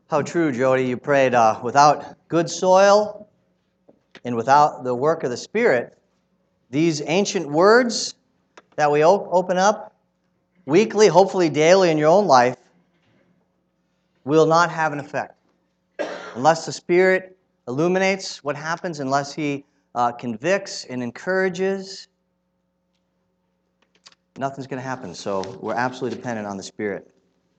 How true, Jody. You prayed without good soil and without the work of the Spirit, these ancient words that we open up weekly, hopefully daily in your own life, will not have an effect. Unless the Spirit illuminates what happens, unless He convicts and encourages, nothing's going to happen. So we're absolutely dependent on the Spirit.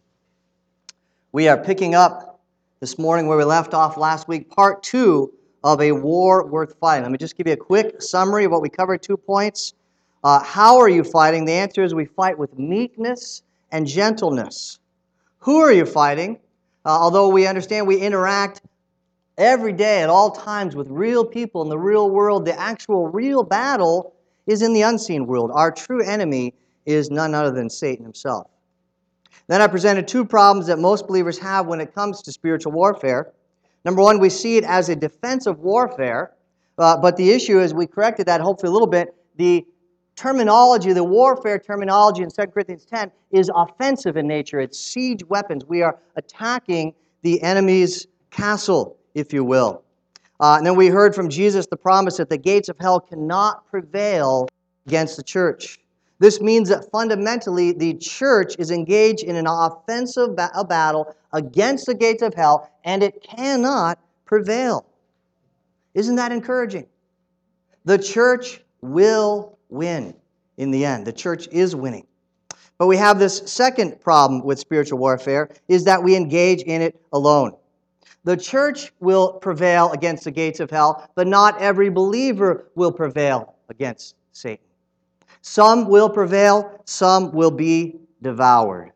We are picking up this morning where we left off last week, part 2 of A War Worth Fighting. Let me just give you a quick summary of what we covered, 2 points. How are you fighting? The answer is we fight with meekness and gentleness. Who are you fighting? Although we understand we interact every day at all times with real people in the real world, the actual real battle is in the unseen world. Our true enemy is none other than Satan himself. Then I presented 2 problems that most believers have when it comes to spiritual warfare. Number 1, we see it as a defensive warfare, but the issue is we corrected that hopefully a little bit. The terminology, the warfare terminology in 2 Corinthians 10 is offensive in nature. It's siege weapons. We are attacking the enemy's castle, if you will. And then we heard from Jesus the promise that the gates of hell cannot prevail against the church. This means that fundamentally the church is engaged in an offensive battle against the gates of hell, and it cannot prevail. Isn't that encouraging? The church will win in the end. The church is winning. But we have this second problem with spiritual warfare, is that we engage in it alone. The church will prevail against the gates of hell, but not every believer will prevail against Satan. Some will prevail, some will be devoured.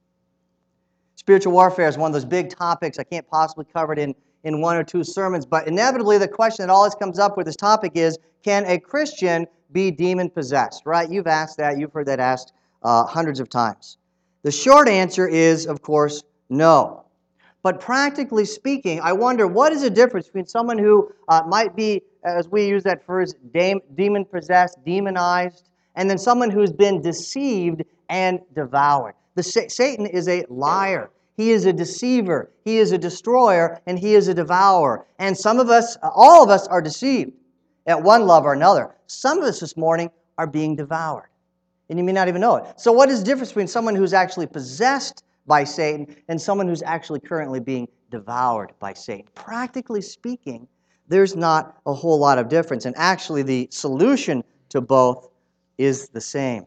Spiritual warfare is one of those big topics. I can't possibly cover it in 1 or 2 sermons, but inevitably the question that always comes up with this topic is, can a Christian be demon-possessed? Right? You've asked that. You've heard that asked hundreds of times. The short answer is, of course, no. But practically speaking, I wonder, what is the difference between someone who might be, as we use that phrase, demon-possessed, demonized, and then someone who's been deceived and devoured? Satan is a liar. He is a deceiver. He is a destroyer, and he is a devourer. And some of us, all of us, are deceived at one level or another. Some of us this morning are being devoured, and you may not even know it. So what is the difference between someone who's actually possessed by Satan and someone who's actually currently being devoured by Satan? Practically speaking, there's not a whole lot of difference. And actually, the solution to both is the same.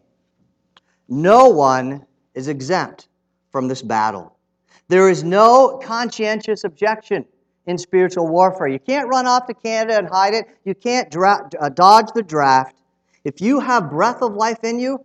No one is exempt from this battle. There is no conscientious objection in spiritual warfare. You can't run off to Canada and hide it. You can't dodge the draft. If you have breath of life in you,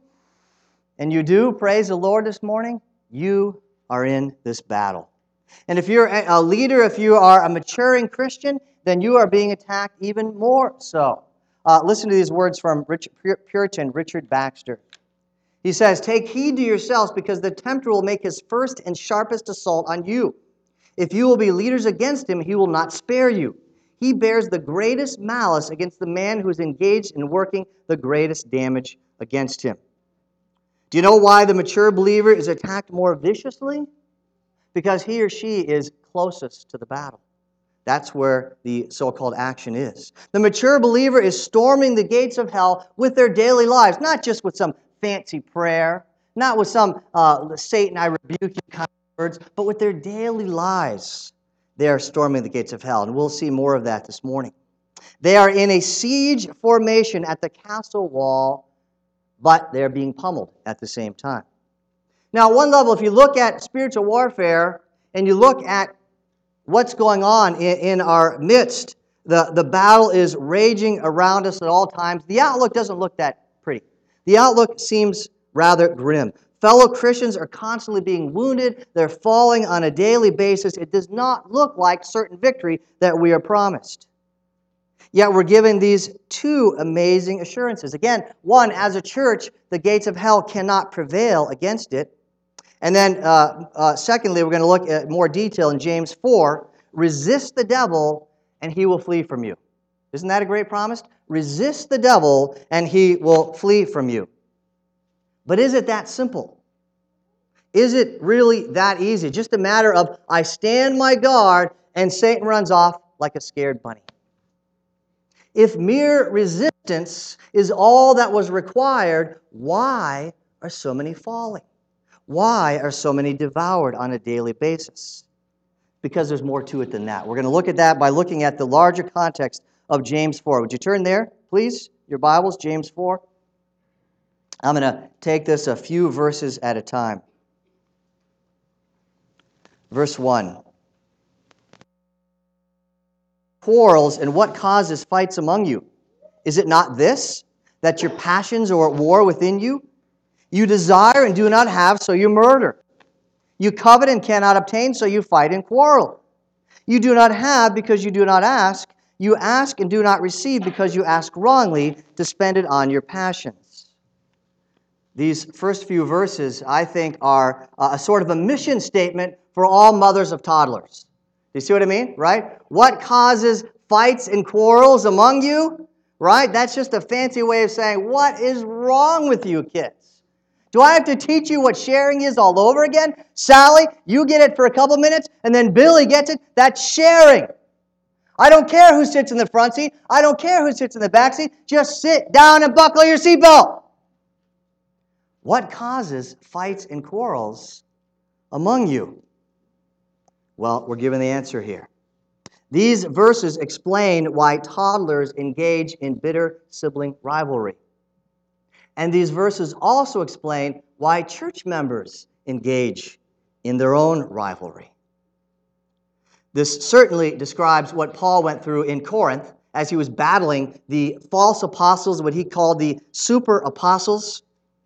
and you do, praise the Lord this morning, you are in this battle. And if you're a leader, if you are a maturing Christian, then you are being attacked even more so. Listen to these words from Puritan Richard Baxter. He says, "Take heed to yourselves, because the tempter will make his first and sharpest assault on you. If you will be leaders against him, he will not spare you. He bears the greatest malice against the man who is engaged in working the greatest damage against him." Do you know why the mature believer is attacked more viciously? Because he or she is closest to the battle. That's where the so-called action is. The mature believer is storming the gates of hell with their daily lives, not just with some fancy prayer, not with some Satan, I rebuke you kind of words, but with their daily lives. They are storming the gates of hell, and we'll see more of that this morning. They are in a siege formation at the castle wall, but they're being pummeled at the same time. Now, at one level, if you look at spiritual warfare and you look at what's going on in our midst, the battle is raging around us at all times. The outlook doesn't look that pretty. The outlook seems rather grim. Fellow Christians are constantly being wounded. They're falling on a daily basis. It does not look like certain victory that we are promised. Yet we're given these 2 amazing assurances. Again, one, as a church, the gates of hell cannot prevail against it. And then, secondly, we're going to look at more detail in James 4. Resist the devil, and he will flee from you. Isn't that a great promise? Resist the devil, and he will flee from you. But is it that simple? Is it really that easy? Just a matter of I stand my guard and Satan runs off like a scared bunny. If mere resistance is all that was required, why are so many falling? Why are so many devoured on a daily basis? Because there's more to it than that. We're going to look at that by looking at the larger context of James 4. Would you turn there, please? Your Bibles, James 4. I'm going to take this a few verses at a time. Verse 1. Quarrels, and what causes fights among you? Is it not this, that your passions are at war within you? You desire and do not have, so you murder. You covet and cannot obtain, so you fight and quarrel. You do not have because you do not ask. You ask and do not receive because you ask wrongly to spend it on your passions. These first few verses, I think, are a sort of a mission statement for all mothers of toddlers. Do you see what I mean? Right? What causes fights and quarrels among you? Right? That's just a fancy way of saying, what is wrong with you kids? Do I have to teach you what sharing is all over again? Sally, you get it for a couple minutes, and then Billy gets it. That's sharing. I don't care who sits in the front seat. I don't care who sits in the back seat. Just sit down and buckle your seatbelt. What causes fights and quarrels among you? Well, we're given the answer here. These verses explain why toddlers engage in bitter sibling rivalry. And these verses also explain why church members engage in their own rivalry. This certainly describes what Paul went through in Corinth as he was battling the false apostles, what he called the super apostles.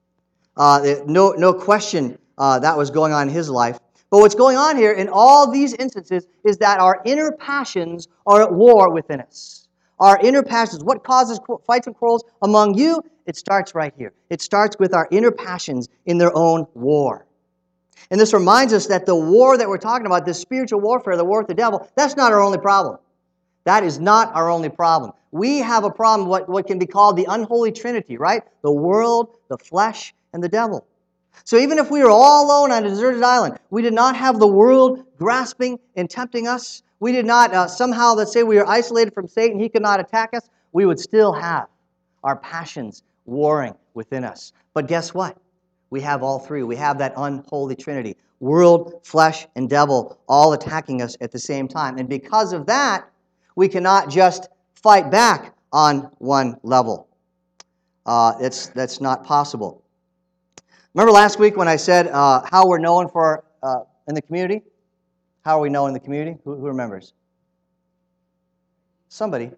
No question that was going on in his life. But what's going on here in all these instances is that our inner passions are at war within us. Our inner passions, what causes fights and quarrels among you? It starts right here. It starts with our inner passions in their own war. And this reminds us that the war that we're talking about, this spiritual warfare, the war with the devil, that's not our only problem. That is not our only problem. We have a problem, what can be called the unholy trinity, right? The world, the flesh, and the devil. So even if we were all alone on a deserted island, we did not have the world grasping and tempting us. We did not somehow, let's say we were isolated from Satan, he could not attack us. We would still have our passions warring within us. But guess what? We have all three. We have that unholy trinity. World, flesh, and devil all attacking us at the same time. And because of that, we cannot just fight back on one level. That's not possible. Remember last week when I said how we're known for in the community? How are we known in the community? Who remembers? Somebody.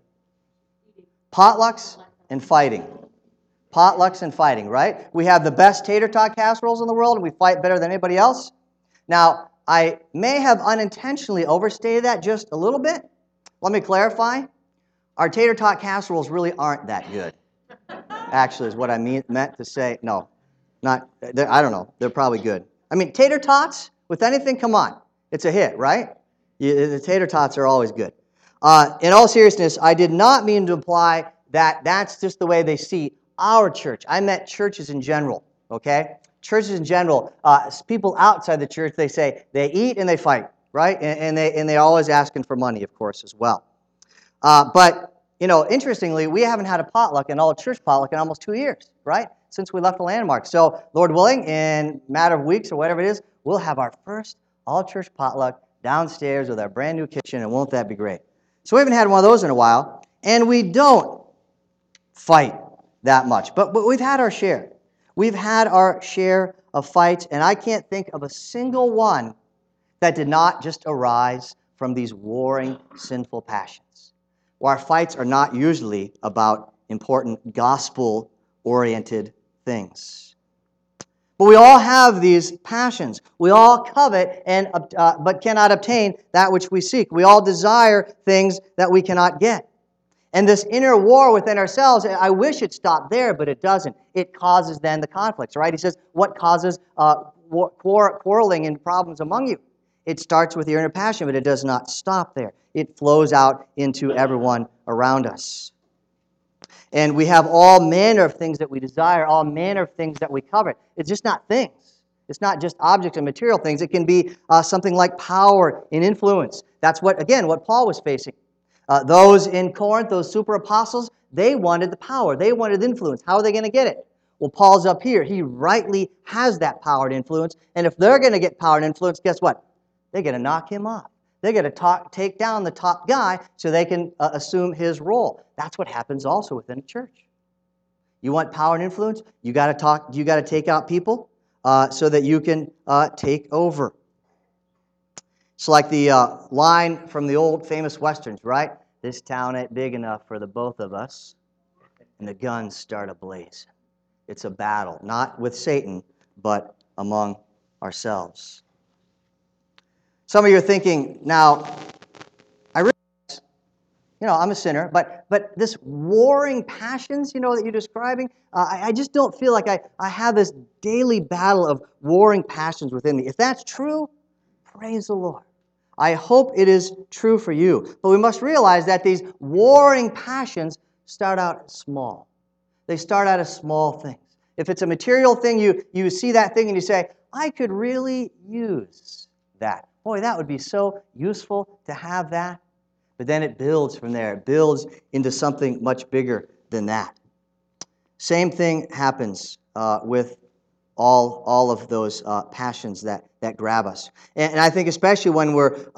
Potlucks and fighting. Potlucks and fighting, right? We have the best tater tot casseroles in the world, and we fight better than anybody else. Now, I may have unintentionally overstated that just a little bit. Let me clarify. Our tater tot casseroles really aren't that good. Actually, is what I meant to say. No, not. I don't know. They're probably good. I mean, tater tots with anything, come on. It's a hit, right? The tater tots are always good. In all seriousness, I did not mean to imply that that's just the way they see our church. I meant churches in general, okay? Churches in general, people outside the church, they say they eat and they fight, right? And they're always asking for money, of course, as well. But, interestingly, we haven't had a potluck, an all-church potluck, in almost 2 years, right? Since we left the Landmark. So, Lord willing, in a matter of weeks or whatever it is, we'll have our first all-church potluck downstairs with our brand new kitchen, and won't that be great? So we haven't had one of those in a while, and we don't fight that much. But we've had our share. We've had our share of fights, and I can't think of a single one that did not just arise from these warring, sinful passions. Well, our fights are not usually about important gospel-oriented things. But we all have these passions. We all covet but cannot obtain that which we seek. We all desire things that we cannot get. And this inner war within ourselves, I wish it stopped there, but it doesn't. It causes then the conflicts, right? He says, what causes quarreling and problems among you? It starts with your inner passion, but it does not stop there. It flows out into everyone around us. And we have all manner of things that we desire, all manner of things that we covet. It's just not things. It's not just objects and material things. It can be something like power and influence. That's what Paul was facing. Those in Corinth, those super apostles, they wanted the power. They wanted influence. How are they going to get it? Well, Paul's up here. He rightly has that power and influence. And if they're going to get power and influence, guess what? They're going to knock him off. They're going to take down the top guy so they can assume his role. That's what happens also within a church. You want power and influence? You got to take out people so that you can take over. It's like the line from the old famous westerns, right? This town ain't big enough for the both of us, and the guns start ablaze. It's a battle, not with Satan, but among ourselves. Some of you are thinking, now, I realize, I'm a sinner, but this warring passions, that you're describing, I just don't feel like I have this daily battle of warring passions within me. If that's true, praise the Lord. I hope it is true for you. But we must realize that these warring passions start out small. They start out as small things. If it's a material thing, you see that thing and you say, I could really use that. Boy, that would be so useful to have that. But then it builds from there. It builds into something much bigger than that. Same thing happens with all of those passions that grab us. And I think especially when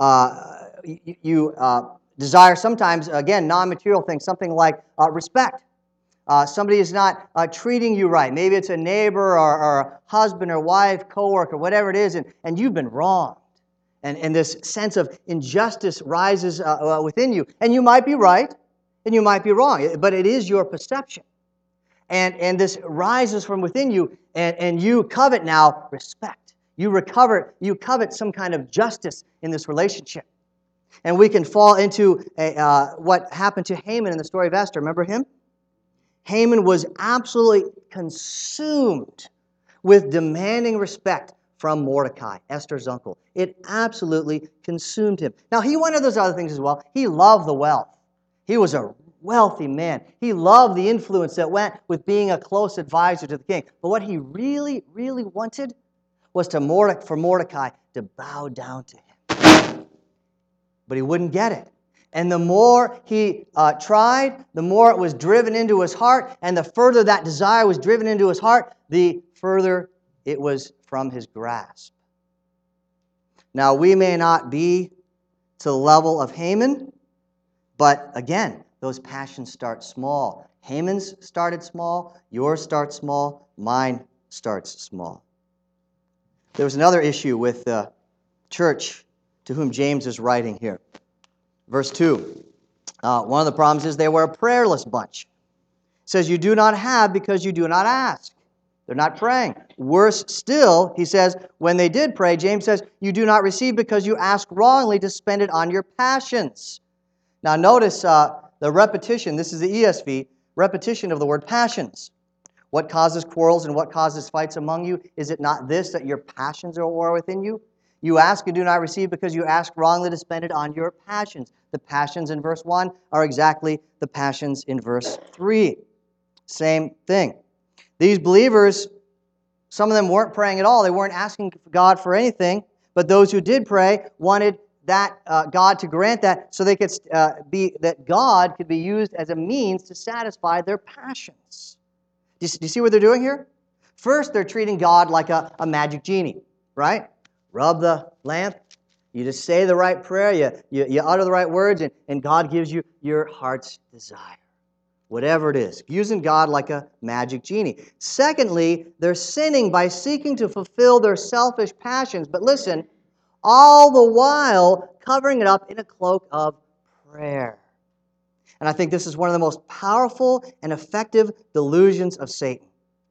you desire sometimes, again, non-material things, something like respect. Somebody is not treating you right. Maybe it's a neighbor or a husband or wife, coworker, whatever it is, and you've been wronged. And this sense of injustice rises within you. And you might be right, and you might be wrong, but it is your perception. And this rises from within you, and you covet now respect. You covet some kind of justice in this relationship. And we can fall into what happened to Haman in the story of Esther. Remember him? Haman was absolutely consumed with demanding respect from Mordecai, Esther's uncle. It absolutely consumed him. Now, he wanted those other things as well. He loved the wealth. He was a wealthy man. He loved the influence that went with being a close advisor to the king. But what he really, really wanted was for Mordecai to bow down to him. But he wouldn't get it. And the more he tried, the more it was driven into his heart. And the further that desire was driven into his heart, the further it was from his grasp. Now, we may not be to the level of Haman, but again, those passions start small. Haman's started small, yours starts small, mine starts small. There was another issue with the church to whom James is writing here. Verse 2, one of the problems is they were a prayerless bunch. It says, you do not have because you do not ask. They're not praying. Worse still, he says, when they did pray, James says, you do not receive because you ask wrongly to spend it on your passions. Now notice the repetition, this is the ESV, repetition of the word passions. What causes quarrels and what causes fights among you? Is it not this, that your passions are at war within you? You ask and do not receive because you ask wrongly to spend it on your passions. The passions in verse 1 are exactly the passions in verse 3. Same thing. These believers, some of them weren't praying at all. They weren't asking God for anything. But those who did pray wanted that God to grant that so they could that God could be used as a means to satisfy their passions. Do you see what they're doing here? First, they're treating God like a magic genie, right? Rub the lamp, you just say the right prayer, you utter the right words, and God gives you your heart's desire. Whatever it is, using God like a magic genie. Secondly, they're sinning by seeking to fulfill their selfish passions. But listen, all the while covering it up in a cloak of prayer. And I think this is one of the most powerful and effective delusions of Satan.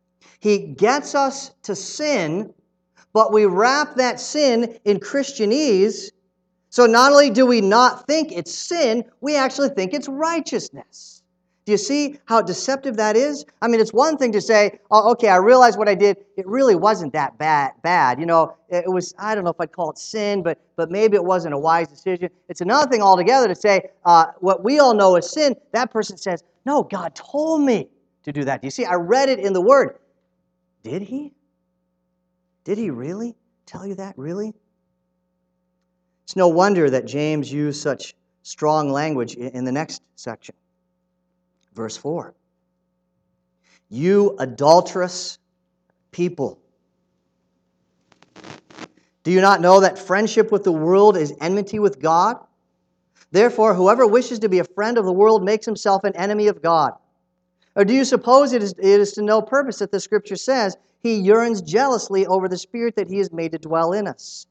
He gets us to sin, but we wrap that sin in Christianese. So not only do we not think it's sin, we actually think it's righteousness. Do you see how deceptive that is? I mean, it's one thing to say, oh, okay, I realize what I did. It really wasn't that bad. It was, I don't know if I'd call it sin, but maybe it wasn't a wise decision. It's another thing altogether to say what we all know is sin. That person says, no, God told me to do that. Do you see? I read it in the Word. Did he? Did he really tell you that? Really? It's no wonder that James used such strong language in the next section. Verse 4. You adulterous people. Do you not know that friendship with the world is enmity with God? Therefore, whoever wishes to be a friend of the world makes himself an enemy of God. Or do you suppose it is to no purpose that the Scripture says he yearns jealously over the Spirit that he has made to dwell in us?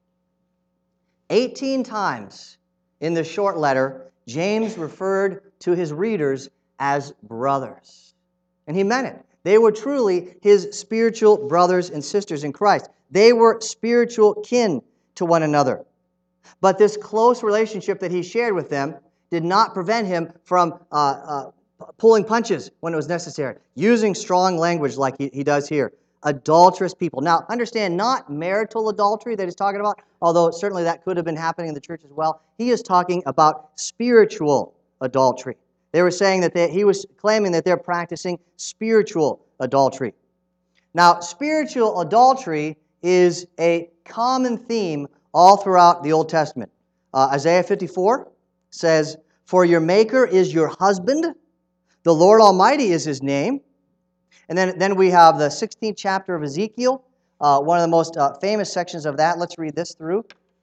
18 times in this short letter, James referred to his readers as brothers. And he meant it. They were truly his spiritual brothers and sisters in Christ. They were spiritual kin to one another. But this close relationship that he shared with them did not prevent him from pulling punches when it was necessary, using strong language like he does here. Adulterous people. Now, understand, not marital adultery that he's talking about, although certainly that could have been happening in the church as well. He is talking about spiritual adultery. They were saying that he was claiming that they're practicing spiritual adultery. Now, spiritual adultery is a common theme all throughout the Old Testament. Isaiah 54 says, "For your Maker is your husband, the Lord Almighty is his name." And then we have the 16th chapter of Ezekiel, one of the most famous sections of that. Let's read this through.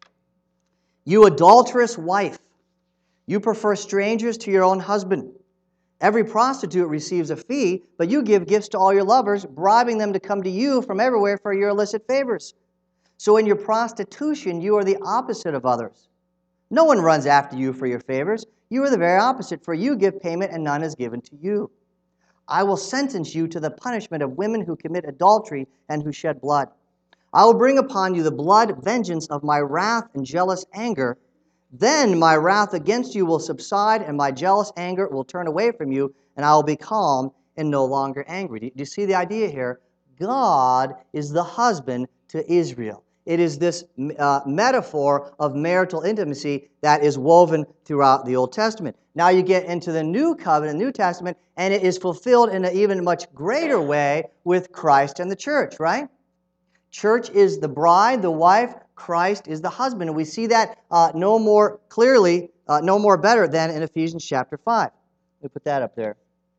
You adulterous wife, you prefer strangers to your own husband. Every prostitute receives a fee, but you give gifts to all your lovers, bribing them to come to you from everywhere for your illicit favors. So in your prostitution, you are the opposite of others. No one runs after you for your favors. You are the very opposite, for you give payment and none is given to you. I will sentence you to the punishment of women who commit adultery and who shed blood. I will bring upon you the blood vengeance of my wrath and jealous anger. Then my wrath against you will subside, and my jealous anger will turn away from you, and I will be calm and no longer angry. Do you see the idea here? God is the husband to Israel. It is this metaphor of marital intimacy that is woven throughout the Old Testament. Now you get into the New Covenant, New Testament, and it is fulfilled in an even much greater way with Christ and the church, right? Church is the bride, the wife. Christ is the husband. And we see that no more clearly, no more better than in Ephesians chapter 5. Let me put that up there.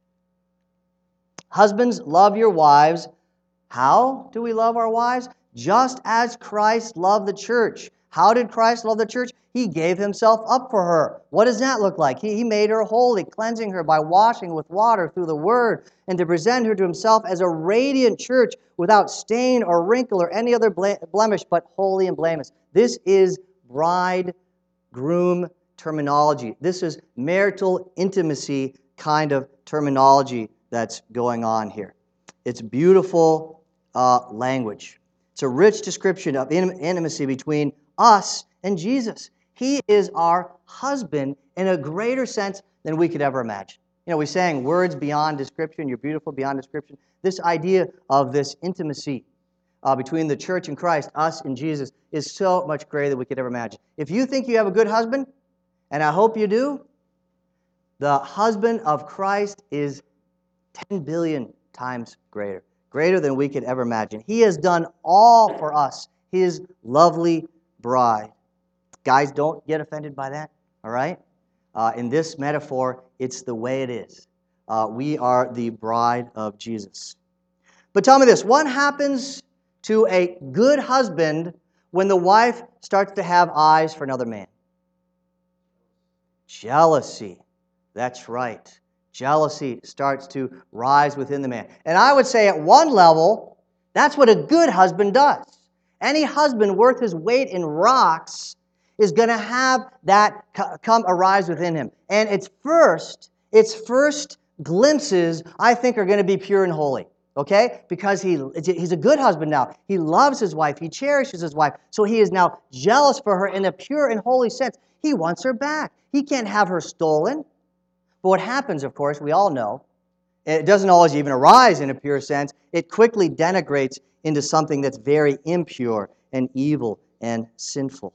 Husbands, love your wives. How do we love our wives? Just as Christ loved the church. How did Christ love the church? He gave himself up for her. What does that look like? He made her holy, cleansing her by washing with water through the word, and to present her to himself as a radiant church without stain or wrinkle or any other blemish, but holy and blameless. This is bride-groom terminology. This is marital intimacy kind of terminology that's going on here. It's beautiful language. It's a rich description of intimacy between us and Jesus. He is our husband in a greater sense than we could ever imagine. You know, we sang words beyond description, you're beautiful beyond description. This idea of this intimacy between the church and Christ, us and Jesus, is so much greater than we could ever imagine. If you think you have a good husband, and I hope you do, the husband of Christ is 10 billion times greater. Greater than we could ever imagine. He has done all for us, his lovely bride. Guys, don't get offended by that, all right? In this metaphor, it's the way it is. We are the bride of Jesus. But tell me this, what happens to a good husband when the wife starts to have eyes for another man? Jealousy. That's right. Jealousy starts to rise within the man. And I would say at one level, that's what a good husband does. Any husband worth his weight in rocks is going to have that arise within him. And its first glimpses, I think, are going to be pure and holy. Okay? Because he's a good husband now. He loves his wife. He cherishes his wife. So he is now jealous for her in a pure and holy sense. He wants her back. He can't have her stolen. But what happens, of course, we all know, it doesn't always even arise in a pure sense. It quickly denigrates into something that's very impure and evil and sinful.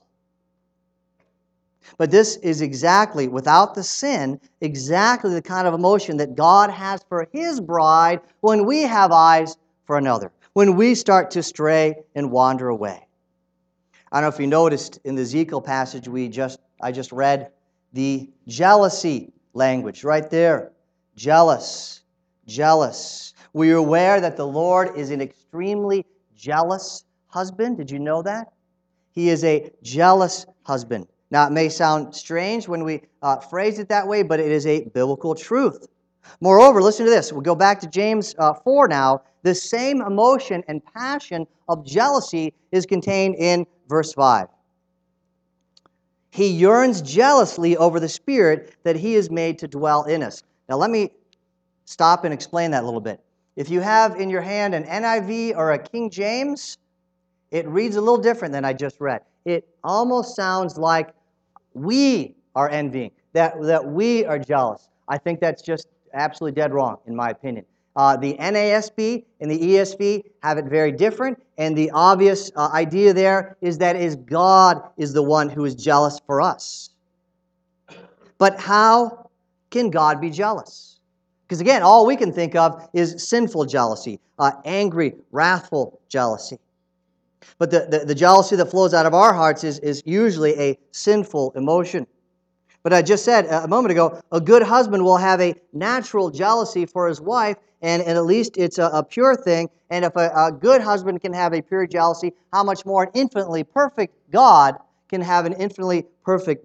But this is exactly, without the sin, exactly the kind of emotion that God has for his bride when we have eyes for another. when we start to stray and wander away. I don't know if you noticed in the Ezekiel passage I just read, the jealousy language right there. Jealous, jealous. Were you aware that the Lord is an extremely jealous husband? Did you know that? He is a jealous husband. Now, it may sound strange when we phrase it that way, but it is a biblical truth. Moreover, listen to this. We'll go back to James 4 now. The same emotion and passion of jealousy is contained in verse 5. He yearns jealously over the Spirit that He has made to dwell in us. Now, let me stop and explain that a little bit. If you have in your hand an NIV or a King James, it reads a little different than I just read. It almost sounds like we are envying, that we are jealous. I think that's just absolutely dead wrong, in my opinion. The NASB and the ESV have it very different, and the obvious idea there is that God is the one who is jealous for us. But how can God be jealous? Because again, all we can think of is sinful jealousy, angry, wrathful jealousy. But the jealousy that flows out of our hearts is usually a sinful emotion. But I just said a moment ago, a good husband will have a natural jealousy for his wife, and at least it's a pure thing. And if a good husband can have a pure jealousy, how much more an infinitely perfect God can have an infinitely perfect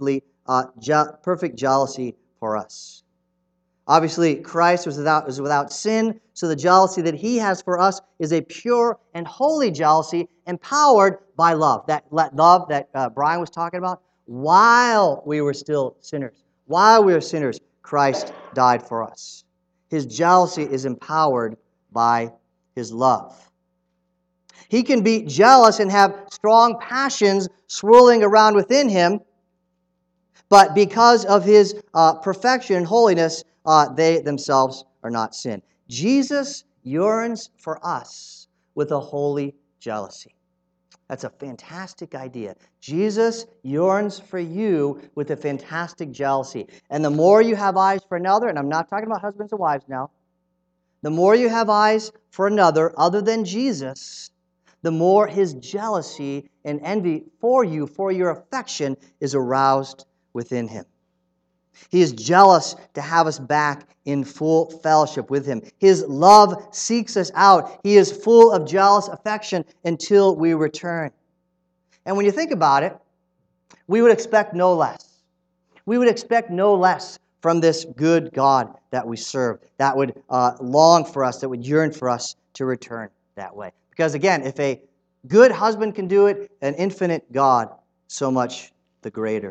jealousy for us. Obviously, Christ was without sin, so the jealousy that He has for us is a pure and holy jealousy empowered by love. That love that Brian was talking about, while we were still sinners. While we were sinners, Christ died for us. His jealousy is empowered by His love. He can be jealous and have strong passions swirling around within Him, but because of His perfection and holiness, they themselves are not sin. Jesus yearns for us with a holy jealousy. That's a fantastic idea. Jesus yearns for you with a fantastic jealousy. And the more you have eyes for another, and I'm not talking about husbands and wives now, the more you have eyes for another other than Jesus, the more His jealousy and envy for you, for your affection, is aroused within Him. He is jealous to have us back in full fellowship with Him. His love seeks us out. He is full of jealous affection until we return. And when you think about it, we would expect no less. We would expect no less from this good God that we serve, that would long for us, that would yearn for us to return that way. Because again, if a good husband can do it, an infinite God, so much the greater.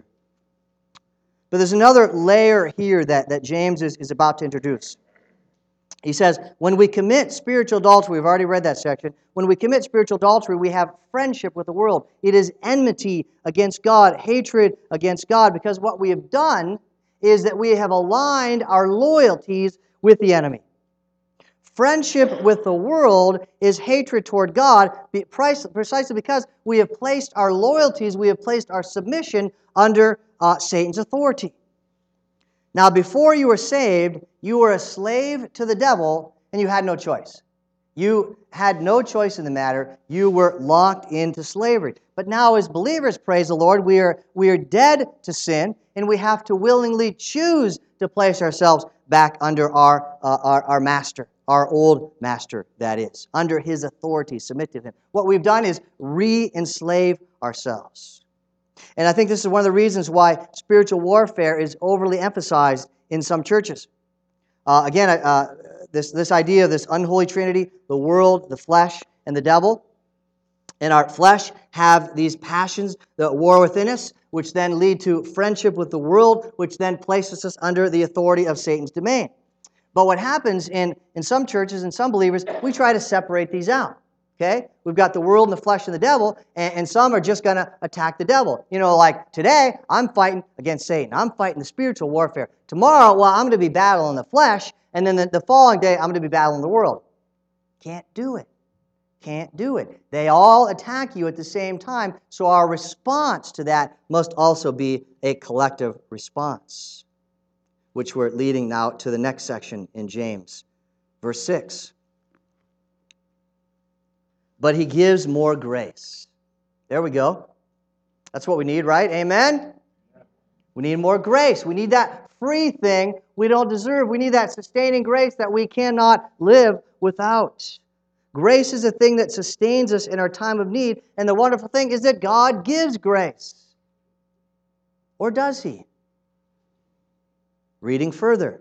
But there's another layer here that James is about to introduce. He says, when we commit spiritual adultery, we've already read that section, when we commit spiritual adultery, we have friendship with the world. It is enmity against God, hatred against God, because what we have done is that we have aligned our loyalties with the enemy. Friendship with the world is hatred toward God, precisely because we have placed our loyalties, we have placed our submission under Satan's authority. Now, before you were saved, you were a slave to the devil, and you had no choice. You had no choice in the matter. You were locked into slavery. But now, as believers, praise the Lord, we are dead to sin, and we have to willingly choose to place ourselves back under our master, our old master, that is, under his authority, submit to him. What we've done is re-enslave ourselves. And I think this is one of the reasons why spiritual warfare is overly emphasized in some churches. This idea of this unholy trinity, the world, the flesh, and the devil. And our flesh have these passions that war within us, which then lead to friendship with the world, which then places us under the authority of Satan's domain. But what happens in some churches and some believers, we try to separate these out. Okay? We've got the world and the flesh and the devil, and some are just going to attack the devil. You know, like today, I'm fighting against Satan. I'm fighting the spiritual warfare. Tomorrow, well, I'm going to be battling the flesh, and then the following day, I'm going to be battling the world. Can't do it. Can't do it. They all attack you at the same time, so our response to that must also be a collective response, which we're leading now to the next section in James. Verse 6. but He gives more grace. There we go. That's what we need, right? Amen? We need more grace. We need that free thing we don't deserve. We need that sustaining grace that we cannot live without. Grace is a thing that sustains us in our time of need, and the wonderful thing is that God gives grace. Or does He? Reading further.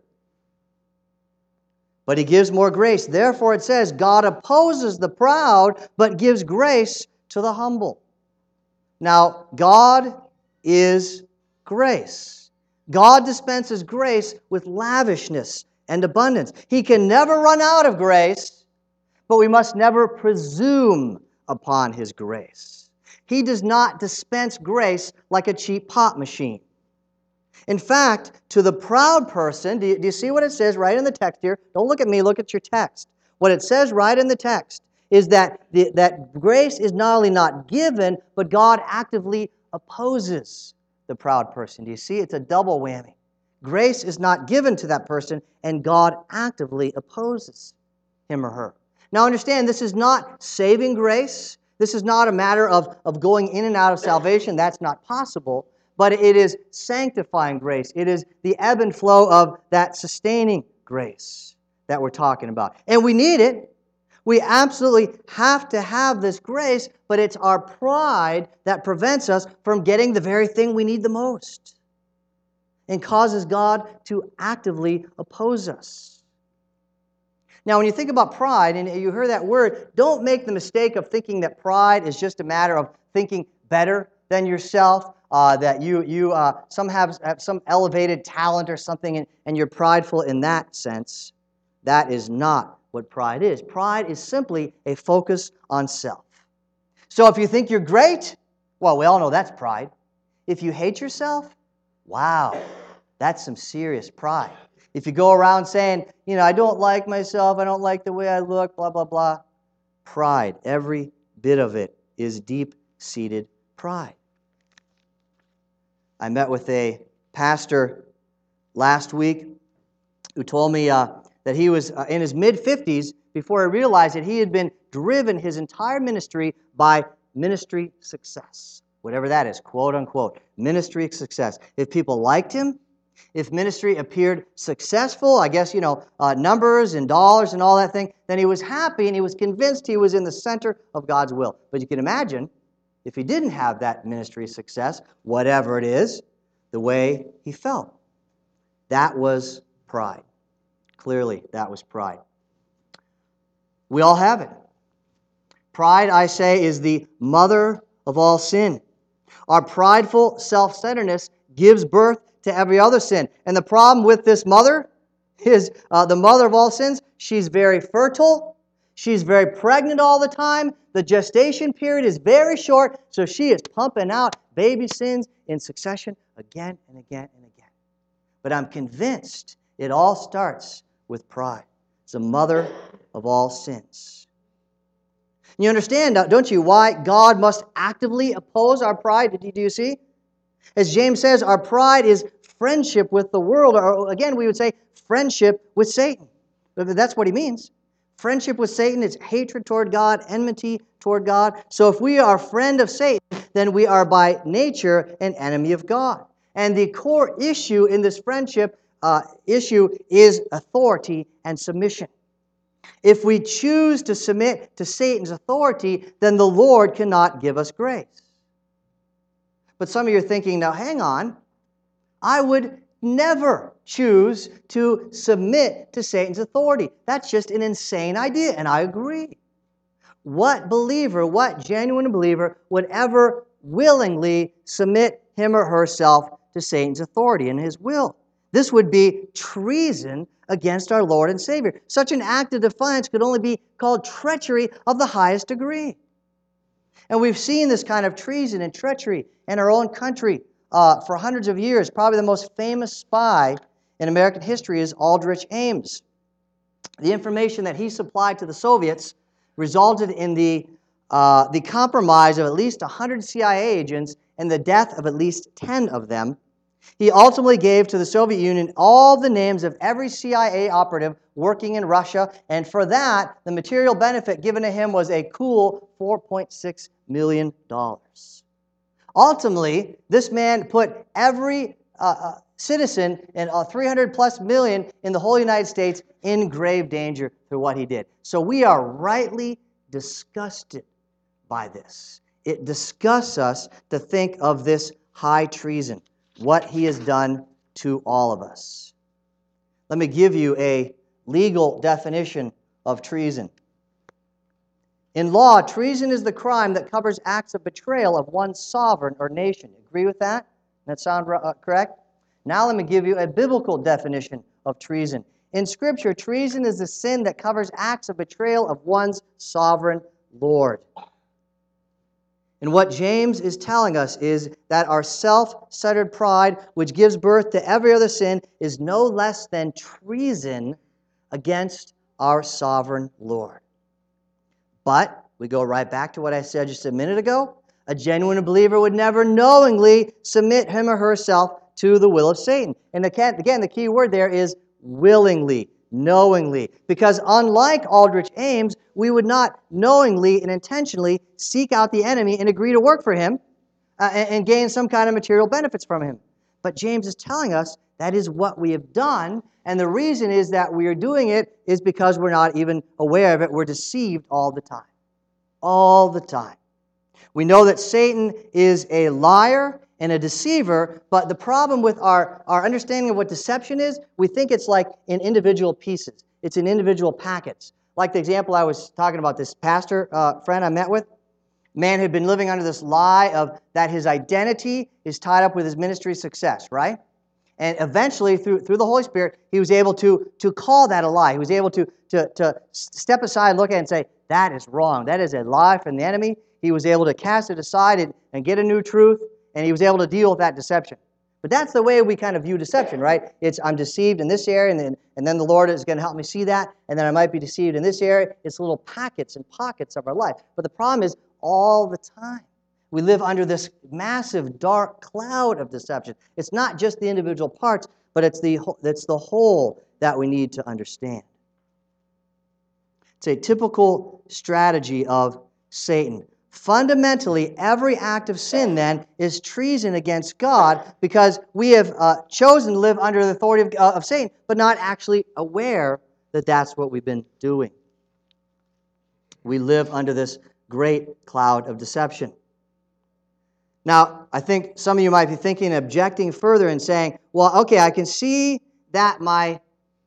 But He gives more grace. Therefore it says, God opposes the proud, but gives grace to the humble. Now, God is grace. God dispenses grace with lavishness and abundance. He can never run out of grace, but we must never presume upon His grace. He does not dispense grace like a cheap pop machine. In fact, to the proud person, do you see what it says right in the text here? Don't look at me, look at your text. What it says right in the text is that grace is not only not given, but God actively opposes the proud person. Do you see? It's a double whammy. Grace is not given to that person, and God actively opposes him or her. Now understand, this is not saving grace. This is not a matter of going in and out of salvation. That's not possible. But it is sanctifying grace. It is the ebb and flow of that sustaining grace that we're talking about. And we need it. We absolutely have to have this grace, but it's our pride that prevents us from getting the very thing we need the most and causes God to actively oppose us. Now, when you think about pride, and you hear that word, don't make the mistake of thinking that pride is just a matter of thinking better than yourself, that you have some elevated talent or something, and you're prideful in that sense. That is not what pride is. Pride is simply a focus on self. So if you think you're great, well, we all know that's pride. If you hate yourself, wow, that's some serious pride. If you go around saying, I don't like myself, I don't like the way I look, blah, blah, blah. Pride, every bit of it is deep-seated pride. I met with a pastor last week who told me that he was in his mid-50s before he realized that he had been driven his entire ministry by ministry success. Whatever that is, quote unquote, ministry success. If people liked him, if ministry appeared successful, I guess, numbers and dollars and all that thing, then he was happy and he was convinced he was in the center of God's will. But you can imagine, if he didn't have that ministry success, whatever it is, the way he felt. That was pride. Clearly, that was pride. We all have it. Pride, I say, is the mother of all sin. Our prideful self-centeredness gives birth to every other sin. And the problem with this mother is the mother of all sins. She's very fertile. She's very pregnant all the time. The gestation period is very short, so she is pumping out baby sins in succession again and again and again. But I'm convinced it all starts with pride. It's the mother of all sins. You understand, don't you, why God must actively oppose our pride? Do you see? As James says, our pride is friendship with the world, or again, we would say friendship with Satan. But that's what he means. Friendship with Satan is hatred toward God, enmity toward God. So if we are a friend of Satan, then we are by nature an enemy of God. And the core issue in this friendship issue is authority and submission. If we choose to submit to Satan's authority, then the Lord cannot give us grace. But some of you are thinking, now hang on, I would never choose to submit to Satan's authority. That's just an insane idea, and I agree. What believer, what genuine believer would ever willingly submit him or herself to Satan's authority and his will? This would be treason against our Lord and Savior. Such an act of defiance could only be called treachery of the highest degree. And we've seen this kind of treason and treachery in our own country for hundreds of years. Probably the most famous spy in American history is Aldrich Ames. The information that he supplied to the Soviets resulted in the compromise of at least 100 CIA agents and the death of at least 10 of them. He ultimately gave to the Soviet Union all the names of every CIA operative working in Russia, and for that, the material benefit given to him was a cool $4.6 million. Ultimately, this man put every citizen and 300 plus million in the whole United States in grave danger through what he did. So we are rightly disgusted by this. It disgusts us to think of this high treason, what he has done to all of us. Let me give you a legal definition of treason. In law, treason is the crime that covers acts of betrayal of one's sovereign or nation. Agree with that? That sound correct? Now let me give you a biblical definition of treason. In Scripture, treason is the sin that covers acts of betrayal of one's sovereign Lord. And what James is telling us is that our self-centered pride, which gives birth to every other sin, is no less than treason against our sovereign Lord. But we go right back to what I said just a minute ago. A genuine believer would never knowingly submit him or herself to the will of Satan. And again, the key word there is willingly, knowingly. Because unlike Aldrich Ames, we would not knowingly and intentionally seek out the enemy and agree to work for him and gain some kind of material benefits from him. But James is telling us that is what we have done, and the reason is that we are doing it is because we're not even aware of it. We're deceived all the time. All the time. We know that Satan is a liar and a deceiver, but the problem with our understanding of what deception is, we think it's like in individual pieces. It's in individual packets. Like the example I was talking about, this pastor friend I met with, man had been living under this lie of that his identity is tied up with his ministry success, right? And eventually, through the Holy Spirit, he was able to call that a lie. He was able to step aside, look at it, and say, that is wrong. That is a lie from the enemy. He was able to cast it aside and get a new truth, and he was able to deal with that deception. But that's the way we kind of view deception, right? It's I'm deceived in this area, and then the Lord is going to help me see that, and then I might be deceived in this area. It's little packets and pockets of our life. But the problem is all the time. We live under this massive dark cloud of deception. It's not just the individual parts, but it's the whole that we need to understand. It's a typical strategy of Satan. Fundamentally, every act of sin, then, is treason against God because we have chosen to live under the authority of Satan, but not actually aware that that's what we've been doing. We live under this great cloud of deception. Now, I think some of you might be thinking, objecting further and saying, well, okay, I can see that I'm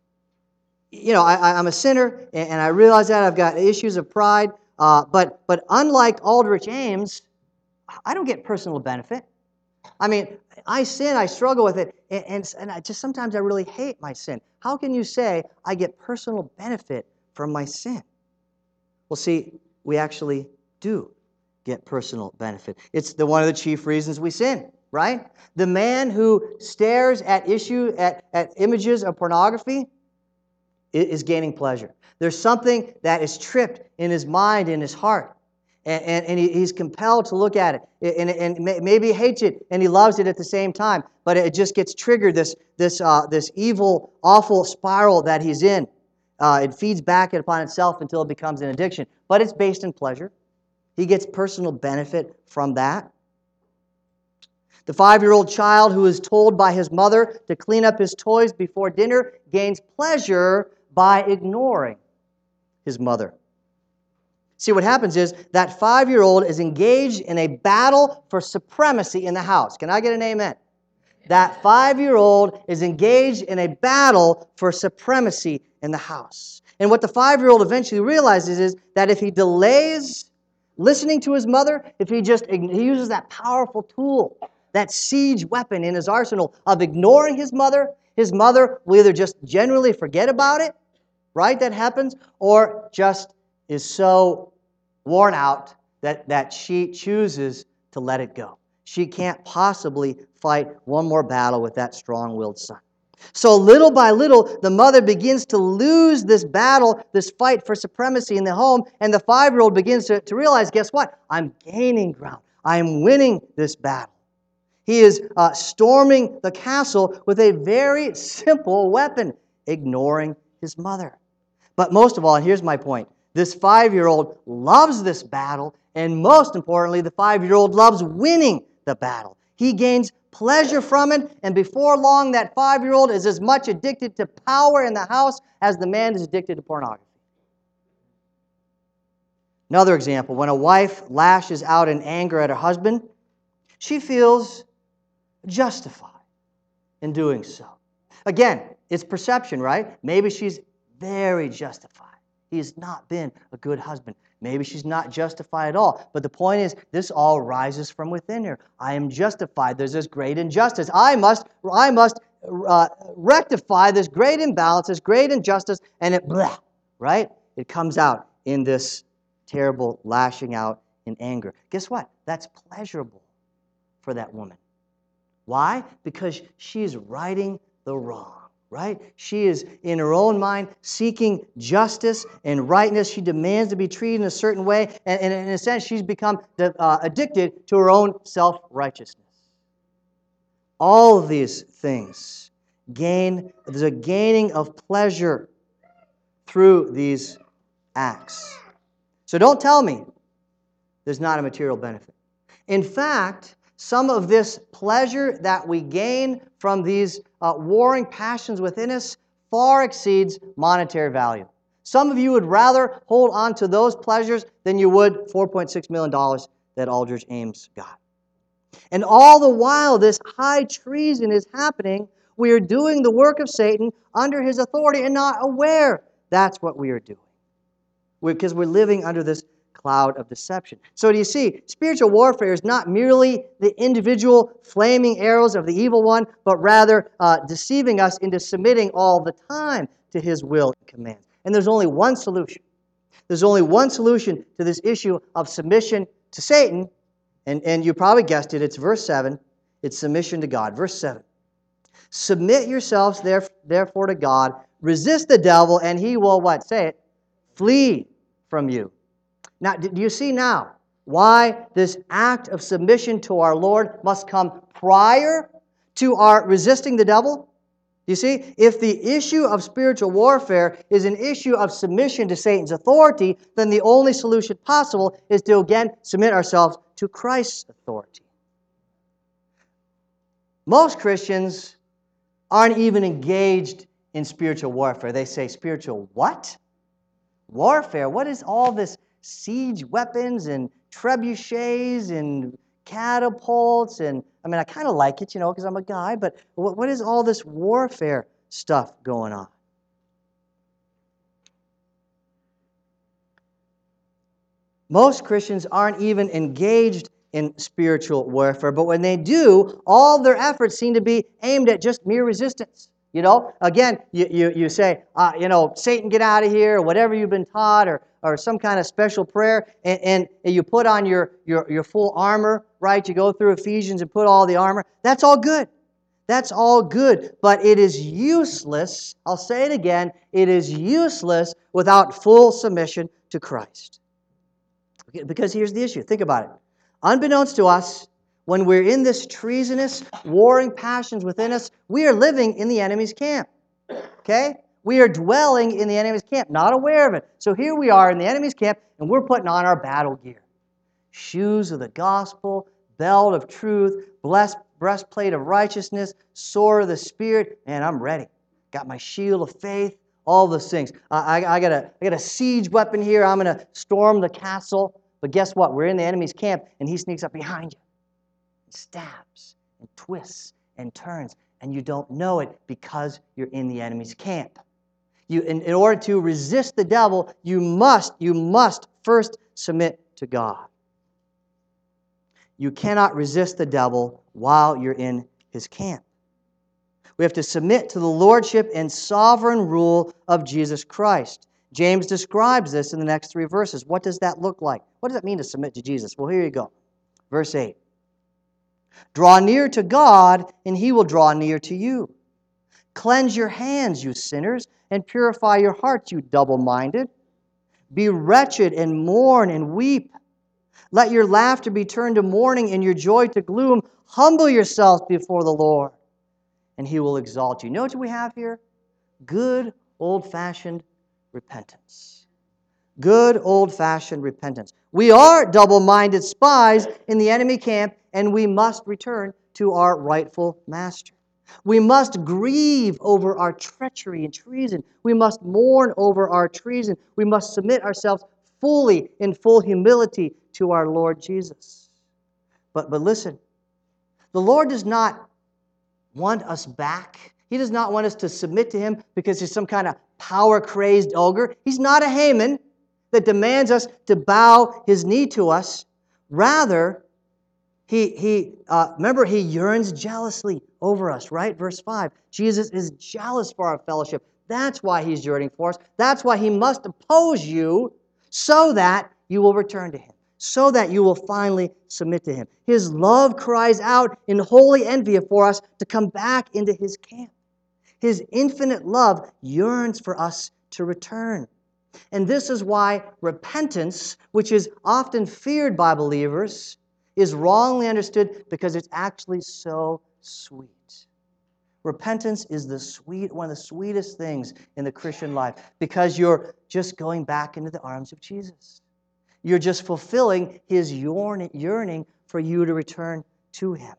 a sinner, and I realize that I've got issues of pride, but unlike Aldrich Ames, I don't get personal benefit. I mean, I sin, I struggle with it, and I just sometimes I really hate my sin. How can you say I get personal benefit from my sin? Well, see, we actually do get personal benefit. It's one of the chief reasons we sin, right? The man who stares at images of pornography is gaining pleasure. There's something that is tripped in his mind, in his heart, and he's compelled to look at it, and maybe he hates it and he loves it at the same time, but it just gets triggered, this evil, awful spiral that he's in. It feeds back upon itself until it becomes an addiction, but it's based in pleasure. He gets personal benefit from that. The 5-year-old child who is told by his mother to clean up his toys before dinner gains pleasure by ignoring his mother. See, what happens is that 5-year-old is engaged in a battle for supremacy in the house. Can I get an amen? That 5-year-old is engaged in a battle for supremacy in the house. And what the 5-year-old eventually realizes is that if he delays listening to his mother, if he uses that powerful tool, that siege weapon in his arsenal of ignoring his mother will either just genuinely forget about it, right? That happens, or just is so worn out that she chooses to let it go. She can't possibly fight one more battle with that strong-willed son. So little by little, the mother begins to lose this battle, this fight for supremacy in the home, and the 5-year-old begins to realize, guess what? I'm gaining ground. I'm winning this battle. He is storming the castle with a very simple weapon, ignoring his mother. But most of all, and here's my point, this 5-year-old loves this battle, and most importantly, the 5-year-old loves winning the battle. He gains pleasure from it, and before long, that 5-year-old is as much addicted to power in the house as the man is addicted to pornography. Another example, when a wife lashes out in anger at her husband, she feels justified in doing so. Again, it's perception, right? Maybe she's very justified. He has not been a good husband. Maybe she's not justified at all. But the point is, this all rises from within her. I am justified. There's this great injustice. I must rectify this great imbalance, this great injustice, and right? It comes out in this terrible lashing out in anger. Guess what? That's pleasurable for that woman. Why? Because she is righting the wrong. Right? She is, in her own mind, seeking justice and rightness. She demands to be treated in a certain way. And in a sense, she's become addicted to her own self-righteousness. All of these things there's a gaining of pleasure through these acts. So don't tell me there's not a material benefit. In fact, some of this pleasure that we gain from these warring passions within us far exceeds monetary value. Some of you would rather hold on to those pleasures than you would $4.6 million that Aldrich Ames got. And all the while this high treason is happening, we are doing the work of Satan under his authority and not aware that's what we are doing. Because we're living under this cloud of deception. So do you see, spiritual warfare is not merely the individual flaming arrows of the evil one, but rather deceiving us into submitting all the time to his will and commands. And there's only one solution. There's only one solution to this issue of submission to Satan, and you probably guessed it, it's verse 7. It's submission to God. Verse 7. Submit yourselves therefore to God, resist the devil, and he will, what? Say it. Flee from you. Now, do you see now why this act of submission to our Lord must come prior to our resisting the devil? You see, if the issue of spiritual warfare is an issue of submission to Satan's authority, then the only solution possible is to again submit ourselves to Christ's authority. Most Christians aren't even engaged in spiritual warfare. They say, spiritual what? Warfare? What is all this siege weapons and trebuchets and catapults? And I mean, I kind of like it, because I'm a guy, but what is all this warfare stuff going on? Most Christians aren't even engaged in spiritual warfare, but when they do, all their efforts seem to be aimed at just mere resistance. Again, you say, Satan, get out of here, or whatever you've been taught, or some kind of special prayer, and you put on your full armor, right? You go through Ephesians and put all the armor. That's all good. That's all good, but it is useless. I'll say it again. It is useless without full submission to Christ. Because here's the issue. Think about it. Unbeknownst to us, when we're in this treasonous, warring passions within us, we are living in the enemy's camp. Okay? We are dwelling in the enemy's camp, not aware of it. So here we are in the enemy's camp, and we're putting on our battle gear. Shoes of the gospel, belt of truth, breastplate of righteousness, sword of the Spirit. Man, I'm ready. Got my shield of faith, all those things. I got a siege weapon here. I'm going to storm the castle. But guess what? We're in the enemy's camp, and he sneaks up behind you. Stabs and twists and turns, and you don't know it because you're in the enemy's camp. In order to resist the devil, you must first submit to God. You cannot resist the devil while you're in his camp. We have to submit to the lordship and sovereign rule of Jesus Christ. James describes this in the next 3 verses. What does that look like? What does it mean to submit to Jesus? Well, here you go. Verse 8. Draw near to God, and he will draw near to you. Cleanse your hands, you sinners, and purify your hearts, you double-minded. Be wretched and mourn and weep. Let your laughter be turned to mourning and your joy to gloom. Humble yourselves before the Lord, and he will exalt you. You know what we have here? Good old-fashioned repentance. Good old-fashioned repentance. We are double-minded spies in the enemy camp, and we must return to our rightful master. We must grieve over our treachery and treason. We must mourn over our treason. We must submit ourselves fully in full humility to our Lord Jesus. But listen, the Lord does not want us back. He does not want us to submit to him because he's some kind of power-crazed ogre. He's not a Haman that demands us to bow his knee to us. Rather, remember, he yearns jealously over us, right? Verse 5. Jesus is jealous for our fellowship. That's why he's yearning for us. That's why he must oppose you so that you will return to him, so that you will finally submit to him. His love cries out in holy envy for us to come back into his camp. His infinite love yearns for us to return. And this is why repentance, which is often feared by believers, is wrongly understood because it's actually so sweet. Repentance is one of the sweetest things in the Christian life because you're just going back into the arms of Jesus. You're just fulfilling his yearning for you to return to him.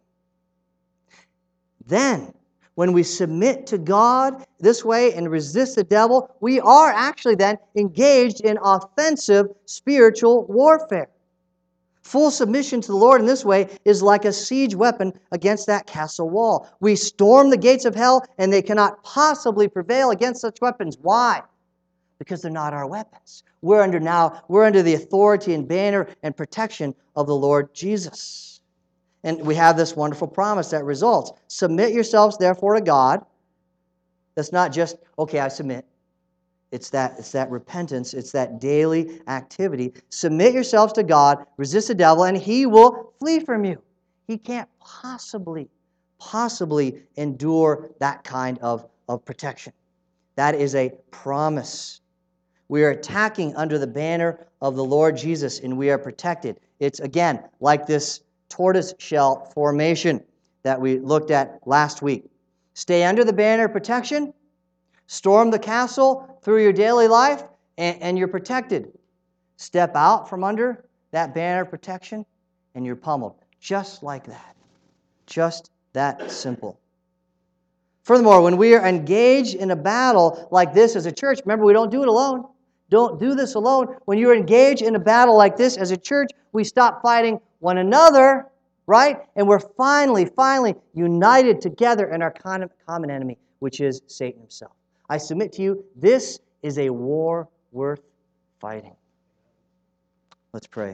Then, when we submit to God this way and resist the devil, we are actually then engaged in offensive spiritual warfare. Full submission to the Lord in this way is like a siege weapon against that castle wall. We storm the gates of hell, and they cannot possibly prevail against such weapons. Why? Because they're not our weapons. We're under the authority and banner and protection of the Lord Jesus. And we have this wonderful promise that results. Submit yourselves, therefore, to God. That's not just, okay, I submit. It's that repentance. It's that daily activity. Submit yourselves to God, resist the devil, and he will flee from you. He can't possibly endure that kind of protection. That is a promise. We are attacking under the banner of the Lord Jesus, and we are protected. It's, again, like this tortoise shell formation that we looked at last week. Stay under the banner of protection, storm the castle through your daily life, and you're protected. Step out from under that banner of protection, and you're pummeled. Just like that. Just that simple. Furthermore, when we are engaged in a battle like this as a church, remember, we don't do it alone. Don't do this alone. When you're engaged in a battle like this as a church, we stop fighting one another, right? And we're finally united together in our common enemy, which is Satan himself. I submit to you, this is a war worth fighting. Let's pray.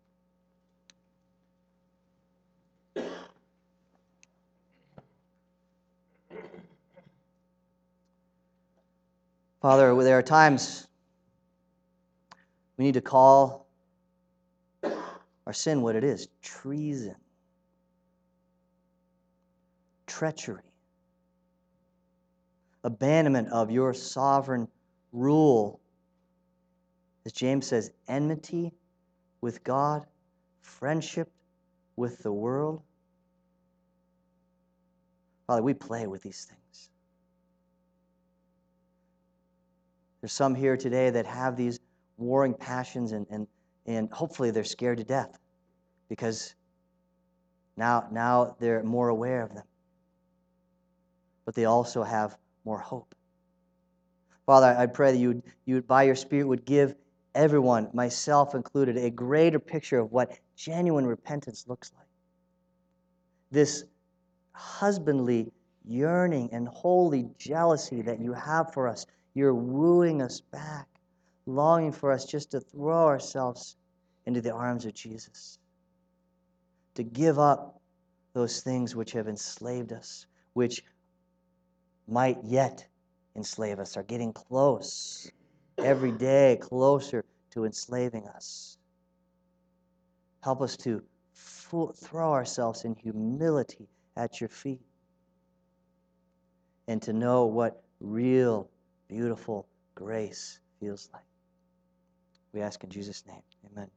Father, there are times we need to call our sin what it is: treason, treachery, abandonment of your sovereign rule. As James says, enmity with God, friendship with the world. Father, we play with these things. There's some here today that have these warring passions, and hopefully they're scared to death because now they're more aware of them. But they also have more hope. Father, I pray that you would, by your Spirit, would give everyone, myself included, a greater picture of what genuine repentance looks like. This husbandly yearning and holy jealousy that you have for us. You're wooing us back, longing for us just to throw ourselves into the arms of Jesus, to give up those things which have enslaved us, which might yet enslave us, are getting close, every day closer to enslaving us. Help us to throw ourselves in humility at your feet and to know what real, beautiful grace feels like. We ask in Jesus' name. Amen.